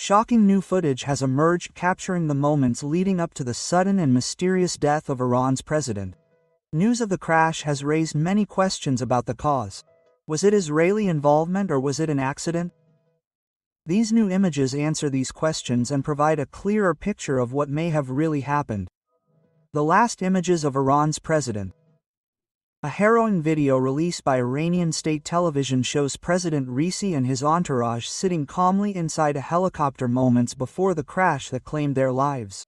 Shocking new footage has emerged capturing the moments leading up to the sudden and mysterious death of Iran's president. News of the crash has raised many questions about the cause. Was it Israeli involvement or was it an accident? These new images answer these questions and provide a clearer picture of what may have really happened. The last images of Iran's president. A harrowing video released by Iranian state television shows President Raisi and his entourage sitting calmly inside a helicopter moments before the crash that claimed their lives.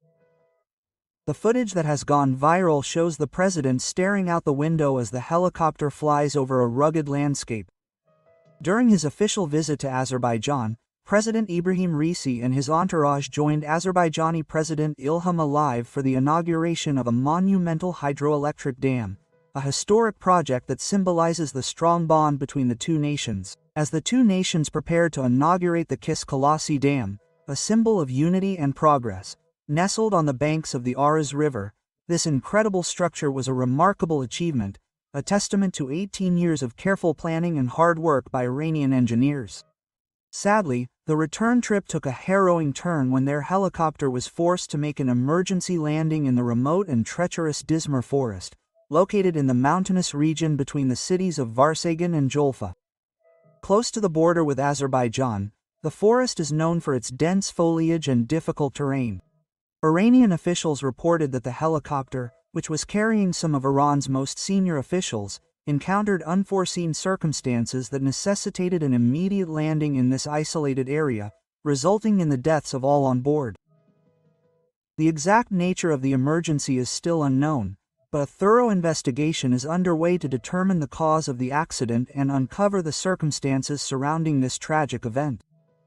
The footage that has gone viral shows the president staring out the window as the helicopter flies over a rugged landscape. During his official visit to Azerbaijan, President Ebrahim Raisi and his entourage joined Azerbaijani President Ilham Aliyev for the inauguration of a monumental hydroelectric dam, a historic project that symbolizes the strong bond between the two nations. As the two nations prepared to inaugurate the Kis-Kalasi Dam, a symbol of unity and progress, nestled on the banks of the Aras River, this incredible structure was a remarkable achievement, a testament to 18 years of careful planning and hard work by Iranian engineers. Sadly, the return trip took a harrowing turn when their helicopter was forced to make an emergency landing in the remote and treacherous Dizmir forest, located in the mountainous region between the cities of Varsagan and Jolfa. Close to the border with Azerbaijan, the forest is known for its dense foliage and difficult terrain. Iranian officials reported that the helicopter, which was carrying some of Iran's most senior officials, encountered unforeseen circumstances that necessitated an immediate landing in this isolated area, resulting in the deaths of all on board. The exact nature of the emergency is still unknown, but a thorough investigation is underway to determine the cause of the accident and uncover the circumstances surrounding this tragic event.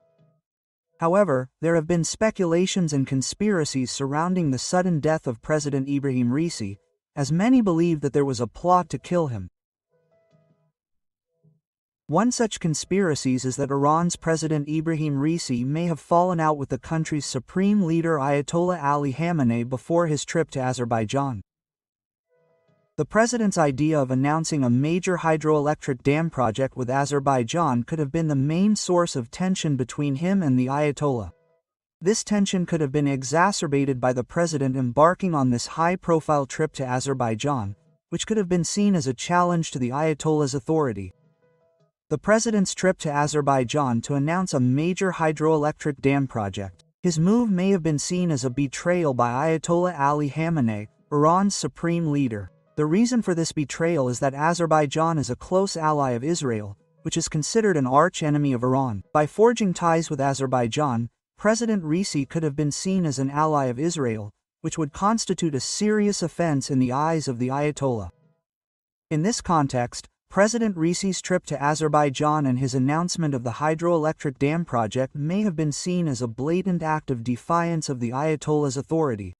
However, there have been speculations and conspiracies surrounding the sudden death of President Ebrahim Raisi, as many believe that there was a plot to kill him. One such conspiracy is that Iran's President Ebrahim Raisi may have fallen out with the country's supreme leader Ayatollah Ali Khamenei before his trip to Azerbaijan. The president's idea of announcing a major hydroelectric dam project with Azerbaijan could have been the main source of tension between him and the Ayatollah. This tension could have been exacerbated by the president embarking on this high-profile trip to Azerbaijan, which could have been seen as a challenge to the Ayatollah's authority. The president's trip to Azerbaijan to announce a major hydroelectric dam project. His move may have been seen as a betrayal by Ayatollah Ali Khamenei, Iran's supreme leader. The reason for this betrayal is that Azerbaijan is a close ally of Israel, which is considered an arch-enemy of Iran. By forging ties with Azerbaijan, President Raisi could have been seen as an ally of Israel, which would constitute a serious offense in the eyes of the Ayatollah. In this context, President Raisi's trip to Azerbaijan and his announcement of the hydroelectric dam project may have been seen as a blatant act of defiance of the Ayatollah's authority.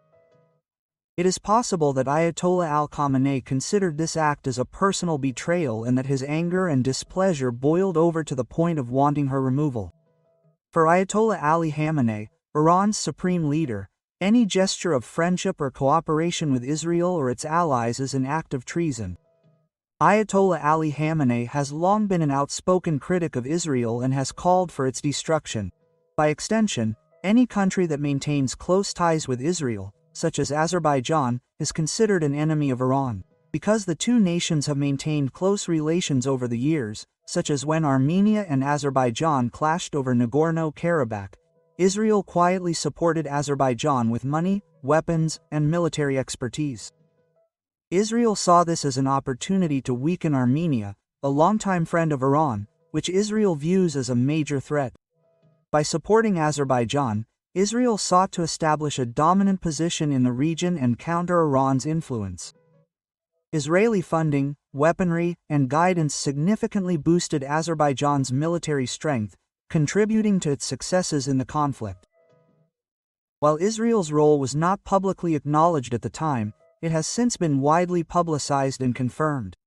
It is possible that Ayatollah Ali Khamenei considered this act as a personal betrayal and that his anger and displeasure boiled over to the point of wanting her removal. For Ayatollah Ali Khamenei, Iran's supreme leader, any gesture of friendship or cooperation with Israel or its allies is an act of treason. Ayatollah Ali Khamenei has long been an outspoken critic of Israel and has called for its destruction. By extension, any country that maintains close ties with Israel, such as Azerbaijan, is considered an enemy of Iran. Because the two nations have maintained close relations over the years, such as when Armenia and Azerbaijan clashed over Nagorno-Karabakh, Israel quietly supported Azerbaijan with money, weapons, and military expertise. Israel saw this as an opportunity to weaken Armenia, a longtime friend of Iran, which Israel views as a major threat. By supporting Azerbaijan, Israel sought to establish a dominant position in the region and counter Iran's influence. Israeli funding, weaponry, and guidance significantly boosted Azerbaijan's military strength, contributing to its successes in the conflict. While Israel's role was not publicly acknowledged at the time, it has since been widely publicized and confirmed.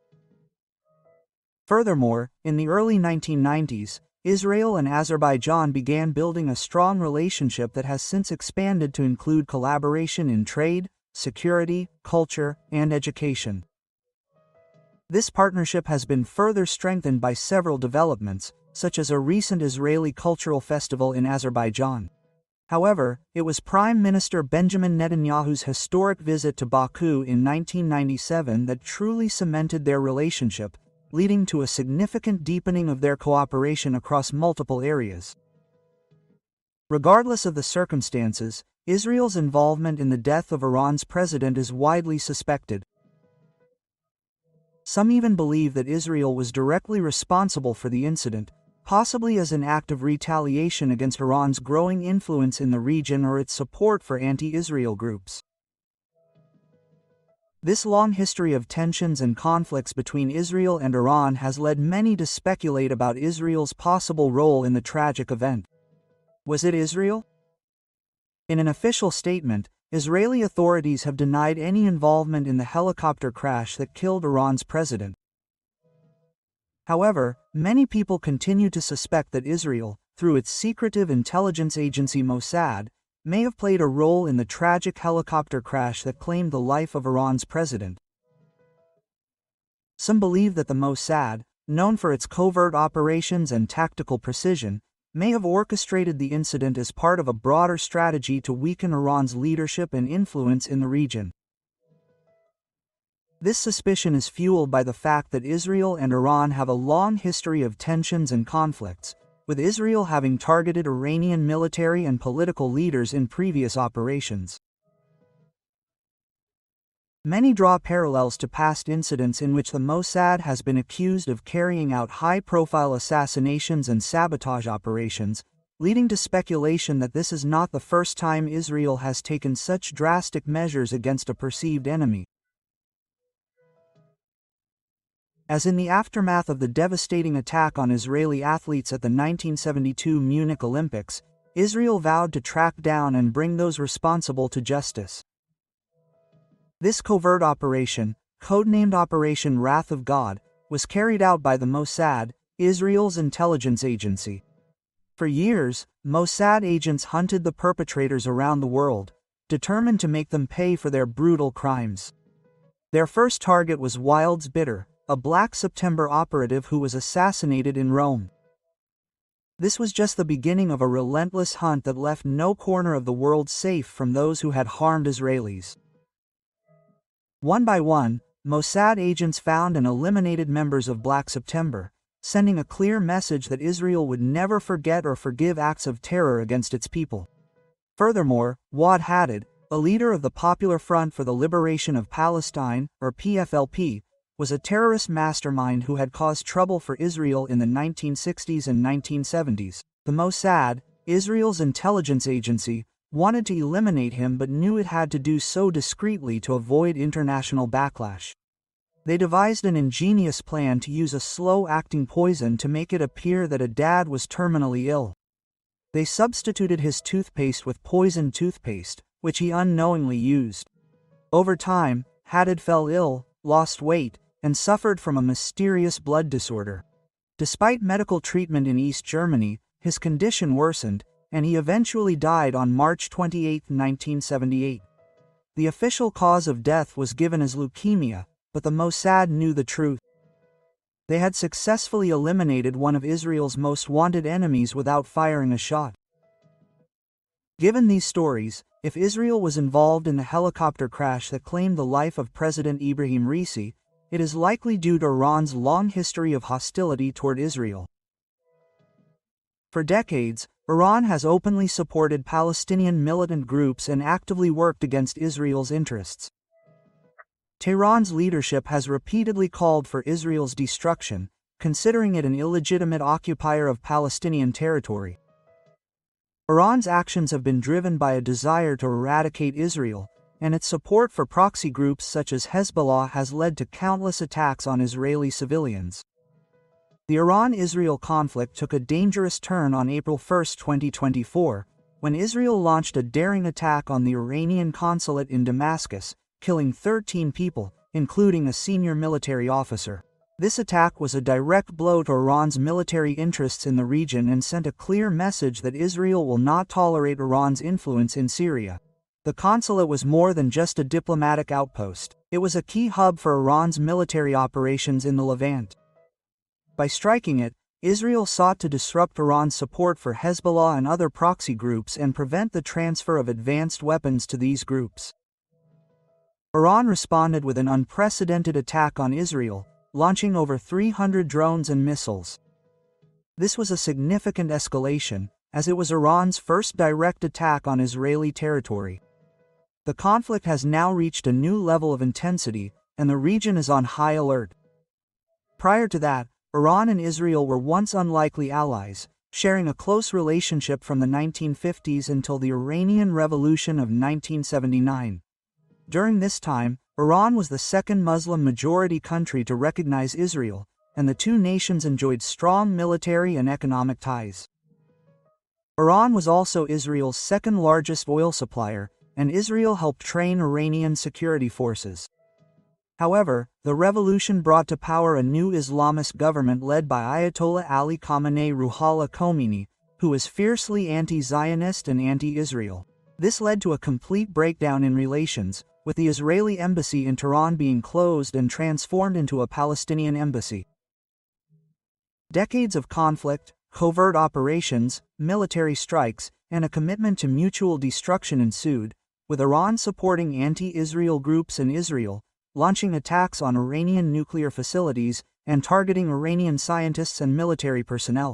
Furthermore, in the early 1990s, Israel and Azerbaijan began building a strong relationship that has since expanded to include collaboration in trade, security, culture, and education. This partnership has been further strengthened by several developments, such as a recent Israeli cultural festival in Azerbaijan. However, it was Prime Minister Benjamin Netanyahu's historic visit to Baku in 1997 that truly cemented their relationship, leading to a significant deepening of their cooperation across multiple areas. Regardless of the circumstances, Israel's involvement in the death of Iran's president is widely suspected. Some even believe that Israel was directly responsible for the incident, possibly as an act of retaliation against Iran's growing influence in the region or its support for anti-Israel groups. This long history of tensions and conflicts between Israel and Iran has led many to speculate about Israel's possible role in the tragic event. Was it Israel? In an official statement, Israeli authorities have denied any involvement in the helicopter crash that killed Iran's president. However, many people continue to suspect that Israel, through its secretive intelligence agency Mossad, may have played a role in the tragic helicopter crash that claimed the life of Iran's president. Some believe that the Mossad, known for its covert operations and tactical precision, may have orchestrated the incident as part of a broader strategy to weaken Iran's leadership and influence in the region. This suspicion is fueled by the fact that Israel and Iran have a long history of tensions and conflicts, with Israel having targeted Iranian military and political leaders in previous operations. Many draw parallels to past incidents in which the Mossad has been accused of carrying out high-profile assassinations and sabotage operations, leading to speculation that this is not the first time Israel has taken such drastic measures against a perceived enemy. As in the aftermath of the devastating attack on Israeli athletes at the 1972 Munich Olympics, Israel vowed to track down and bring those responsible to justice. This covert operation, codenamed Operation Wrath of God, was carried out by the Mossad, Israel's intelligence agency. For years, Mossad agents hunted the perpetrators around the world, determined to make them pay for their brutal crimes. Their first target was Wilds Bitter, a Black September operative who was assassinated in Rome. This was just the beginning of a relentless hunt that left no corner of the world safe from those who had harmed Israelis. One by one, Mossad agents found and eliminated members of Black September, sending a clear message that Israel would never forget or forgive acts of terror against its people. Furthermore, Wad Haddad, a leader of the Popular Front for the Liberation of Palestine, or PFLP, was a terrorist mastermind who had caused trouble for Israel in the 1960s and 1970s. The Mossad, Israel's intelligence agency, wanted to eliminate him but knew it had to do so discreetly to avoid international backlash. They devised an ingenious plan to use a slow-acting poison to make it appear that Haddad was terminally ill. They substituted his toothpaste with poisoned toothpaste, which he unknowingly used. Over time, Haddad fell ill, lost weight, and suffered from a mysterious blood disorder. Despite medical treatment in East Germany, his condition worsened, and he eventually died on March 28, 1978. The official cause of death was given as leukemia, but the Mossad knew the truth. They had successfully eliminated one of Israel's most wanted enemies without firing a shot. Given these stories, if Israel was involved in the helicopter crash that claimed the life of President Ibrahim Raisi, it is likely due to Iran's long history of hostility toward Israel. For decades, Iran has openly supported Palestinian militant groups and actively worked against Israel's interests. Tehran's leadership has repeatedly called for Israel's destruction, considering it an illegitimate occupier of Palestinian territory. Iran's actions have been driven by a desire to eradicate Israel, and its support for proxy groups such as Hezbollah has led to countless attacks on Israeli civilians. The Iran-Israel conflict took a dangerous turn on April 1, 2024, when Israel launched a daring attack on the Iranian consulate in Damascus, killing 13 people, including a senior military officer. This attack was a direct blow to Iran's military interests in the region and sent a clear message that Israel will not tolerate Iran's influence in Syria. The consulate was more than just a diplomatic outpost. It was a key hub for Iran's military operations in the Levant. By striking it, Israel sought to disrupt Iran's support for Hezbollah and other proxy groups and prevent the transfer of advanced weapons to these groups. Iran responded with an unprecedented attack on Israel, launching over 300 drones and missiles. This was a significant escalation, as it was Iran's first direct attack on Israeli territory. The conflict has now reached a new level of intensity, and the region is on high alert. Prior to that, Iran and Israel were once unlikely allies, sharing a close relationship from the 1950s until the Iranian Revolution of 1979. During this time, Iran was the second Muslim-majority country to recognize Israel, and the two nations enjoyed strong military and economic ties. Iran was also Israel's second-largest oil supplier, and Israel helped train Iranian security forces. However, the revolution brought to power a new Islamist government led by Ayatollah Ali Khamenei Ruhollah Khomeini, who was fiercely anti-Zionist and anti-Israel. This led to a complete breakdown in relations, with the Israeli embassy in Tehran being closed and transformed into a Palestinian embassy. Decades of conflict, covert operations, military strikes, and a commitment to mutual destruction ensued, with Iran supporting anti-Israel groups in Israel, launching attacks on Iranian nuclear facilities, and targeting Iranian scientists and military personnel.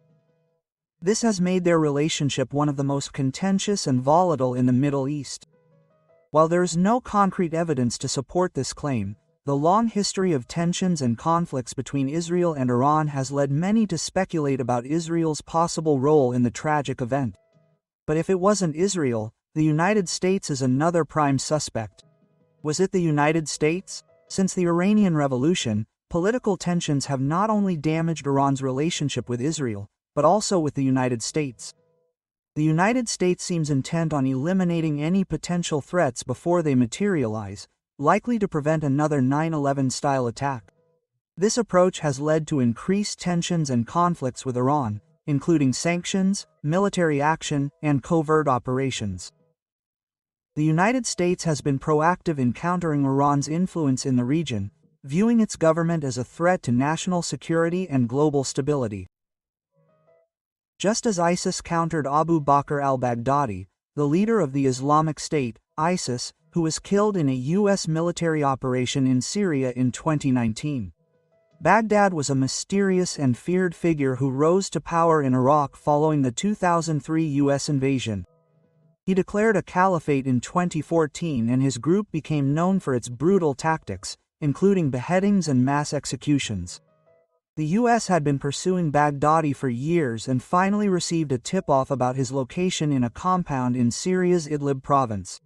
This has made their relationship one of the most contentious and volatile in the Middle East. While there is no concrete evidence to support this claim, the long history of tensions and conflicts between Israel and Iran has led many to speculate about Israel's possible role in the tragic event. But if it wasn't Israel, the United States is another prime suspect. Was it the United States? Since the Iranian Revolution, political tensions have not only damaged Iran's relationship with Israel, but also with the United States. The United States seems intent on eliminating any potential threats before they materialize, likely to prevent another 9/11-style attack. This approach has led to increased tensions and conflicts with Iran, including sanctions, military action, and covert operations. The United States has been proactive in countering Iran's influence in the region, viewing its government as a threat to national security and global stability. Just as ISIS countered Abu Bakr al-Baghdadi, the leader of the Islamic State, ISIS, who was killed in a U.S. military operation in Syria in 2019. Baghdad was a mysterious and feared figure who rose to power in Iraq following the 2003 U.S. invasion. He declared a caliphate in 2014, and his group became known for its brutal tactics, including beheadings and mass executions. The U.S. had been pursuing Baghdadi for years and finally received a tip-off about his location in a compound in Syria's Idlib province.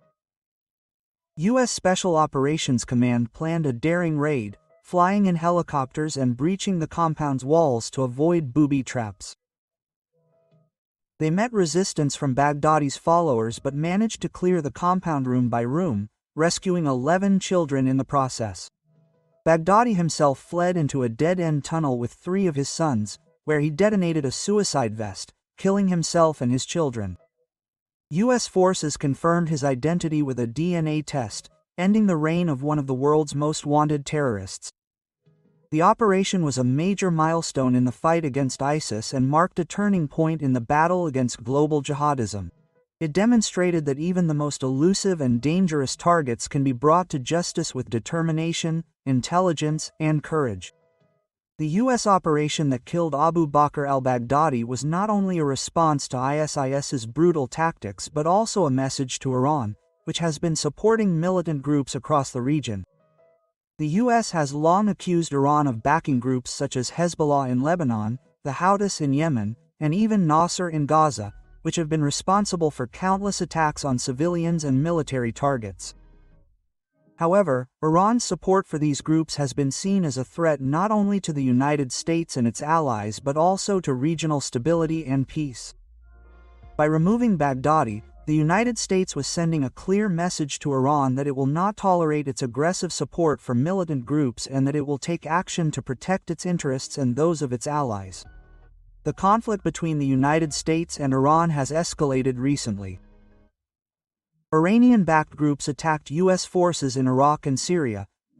U.S. Special Operations Command planned a daring raid, flying in helicopters and breaching the compound's walls to avoid booby traps. They met resistance from Baghdadi's followers but managed to clear the compound room by room, rescuing 11 children in the process. Baghdadi himself fled into a dead-end tunnel with 3 of his sons, where he detonated a suicide vest, killing himself and his children. U.S. forces confirmed his identity with a DNA test, ending the reign of one of the world's most wanted terrorists. The operation was a major milestone in the fight against ISIS and marked a turning point in the battle against global jihadism. It demonstrated that even the most elusive and dangerous targets can be brought to justice with determination, intelligence, and courage. The U.S. operation that killed Abu Bakr al-Baghdadi was not only a response to ISIS's brutal tactics but also a message to Iran, which has been supporting militant groups across the region. The U.S. has long accused Iran of backing groups such as Hezbollah in Lebanon, the Houthis in Yemen, and even Nasser in Gaza, which have been responsible for countless attacks on civilians and military targets. However, Iran's support for these groups has been seen as a threat not only to the United States and its allies but also to regional stability and peace. By removing Baghdadi, the United States was sending a clear message to Iran that it will not tolerate its aggressive support for militant groups and that it will take action to protect its interests and those of its allies. The conflict between the United States and Iran has escalated recently. Iranian-backed groups attacked U.S. forces in Iraq and Syria,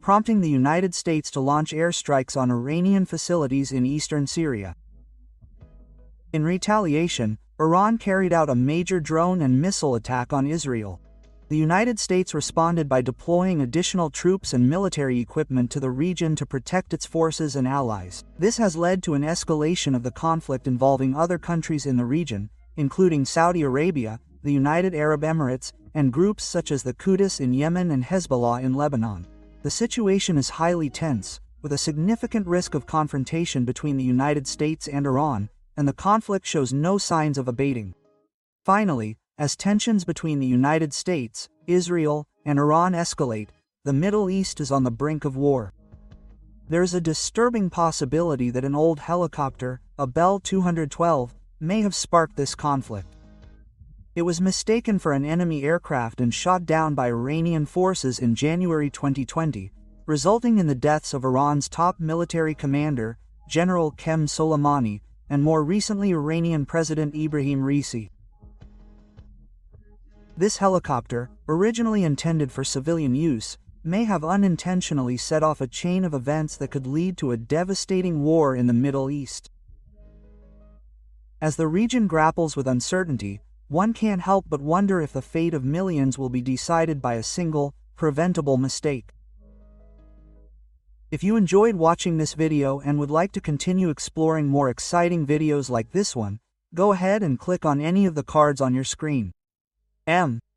prompting the United States to launch airstrikes on Iranian facilities in eastern Syria. In retaliation, Iran carried out a major drone and missile attack on Israel. The United States responded by deploying additional troops and military equipment to the region to protect its forces and allies. This has led to an escalation of the conflict involving other countries in the region, including Saudi Arabia, the United Arab Emirates, and groups such as the Qudus in Yemen and Hezbollah in Lebanon. The situation is highly tense, with a significant risk of confrontation between the United States and Iran, and the conflict shows no signs of abating. Finally, as tensions between the United States, Israel, and Iran escalate, the Middle East is on the brink of war. There is a disturbing possibility that an old helicopter, a Bell 212, may have sparked this conflict. It was mistaken for an enemy aircraft and shot down by Iranian forces in January 2020, resulting in the deaths of Iran's top military commander, General Qasem Soleimani, and more recently Iranian President Ibrahim Raisi. This helicopter, originally intended for civilian use, may have unintentionally set off a chain of events that could lead to a devastating war in the Middle East. As the region grapples with uncertainty, one can't help but wonder if the fate of millions will be decided by a single, preventable mistake. If you enjoyed watching this video and would like to continue exploring more exciting videos like this one, go ahead and click on any of the cards on your screen.